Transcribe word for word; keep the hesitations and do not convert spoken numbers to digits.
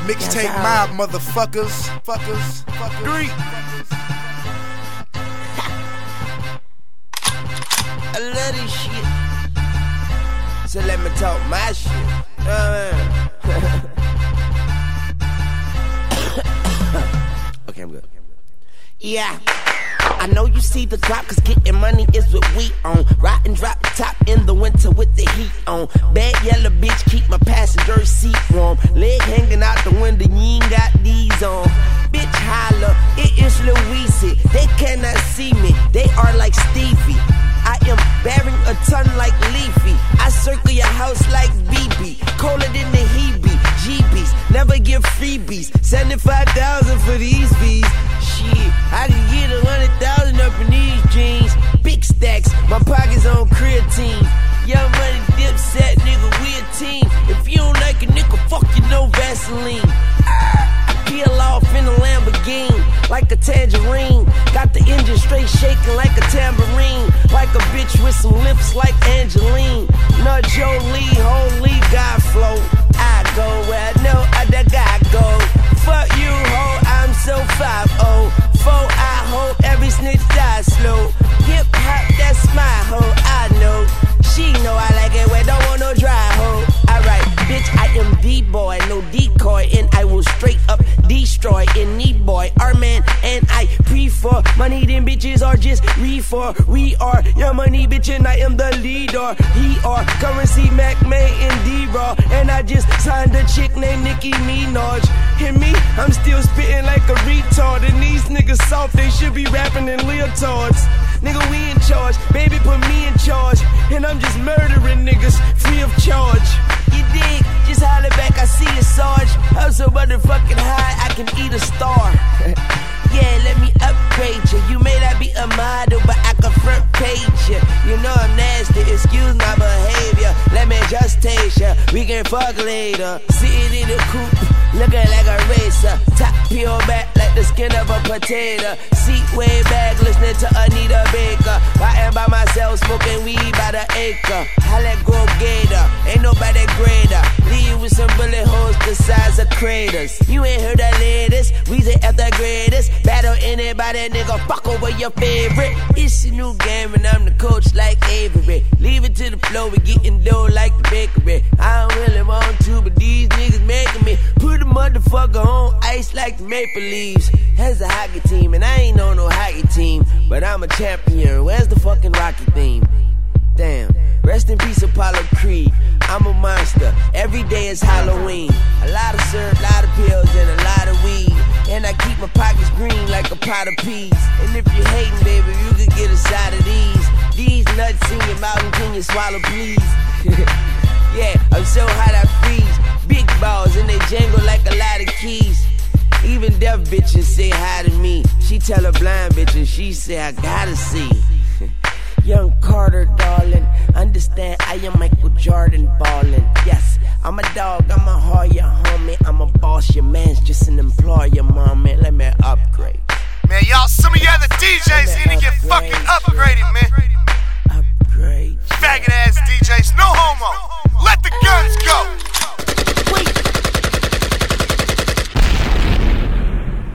Mixtape mob, motherfuckers. Fuckers. Fuckers. Three. I love this shit. So let me talk my shit. Uh, okay, I'm good. Yeah. I know you see the drop, cause getting money is what we on. Ride and drop top in the winter with the heat on. Bad yellow bitch, keep my passenger seat warm. Leg hanging out the window, you ain't got these on. Bitch holla, it is Louise. They cannot see me, they are like Stevie. I am bearing a ton like Leafy. I circle your house like B B. Colder than the Hebe, G Bs. Never give freebies. seventy-five thousand for these V's. Shit, I can get a hundred thousand up in these jeans. Big stacks, my pockets on creatine. Young money dipset, nigga, we a team. If you don't like a nigga, fuck you, no Vaseline. I peel off in a Lamborghini like a tangerine. Got the engine straight shaking like a tambourine. Like a bitch with some lips like Angeline. Not Jolie, holy God flow. I go where I know other guy go. Fuck you, ho, I'm so five oh. Four, I hope every snitch dies slow. Hip hop, that's my hoe, I know. She know I like it where don't want no dry hoe. Alright, bitch, I am the boy, no decoy. And I will straight up destroy any boy. Our man and I prefer money, them bitches are just reefer. We are your money, bitch, and I am the leader. He are currency, Mac, May, and D-Raw. And I just signed a chick named Nicki Minaj. Hear me? I'm still spitting like a retard. And these niggas soft, they should be rapping in leotards. Nigga, we in charge, baby, put me in charge. And I'm just murdering niggas, free of charge. You dig? Just holler back, I see you, Sarge. I'm so motherfucking high, I can eat a star. Yeah, let me upgrade you. You may not be a model, but I can front page you. You know I'm nasty, excuse my behavior. Let me just taste ya, we can fuck later. Sitting in the coupe, looking like a racer. Top peel back like the skin of a potato. Seat way back, listening to Anita Baker. Riding by myself, smoking weed by the acre. I let go gator, ain't nobody greater. Leave with some bullet holes the size of craters. You ain't heard the latest, we say at the greatest. Battle anybody, nigga, fuck over your favorite. It's a new game and I'm the coach like Avery. Leave it to the flow, we getting dough like the bakery. I don't really want to, but these niggas making me put a motherfucker on ice like the Maple Leaves. That's a hockey team, and I ain't on no hockey team, but I'm a champion. Where's the fucking Rocky theme? Damn. Rest in peace, Apollo Creed. I'm a monster. Every day is Halloween. A lot of syrup, a lot of pills, and a lot of weed. And I keep my pockets green like a pot of peas. And if you're hating, baby, you could get a side of these. These nuts in your mouth, and can you swallow, please? Yeah, I'm so hot I freeze. Big balls and they jangle like a lot of keys. Even deaf bitches say hi to me. She tell her blind bitches, she say I gotta see. Young Carter, darling, understand I am Michael Jordan ballin'. Yes, I'm a dog, I'm a Hoya, homie. I'm a boss, your man's just an employer, mom, man. Let me upgrade. Man, y'all, some of you other D Js need to get fucking upgraded, man. Upgrade. Faggot ass D Js, no homo.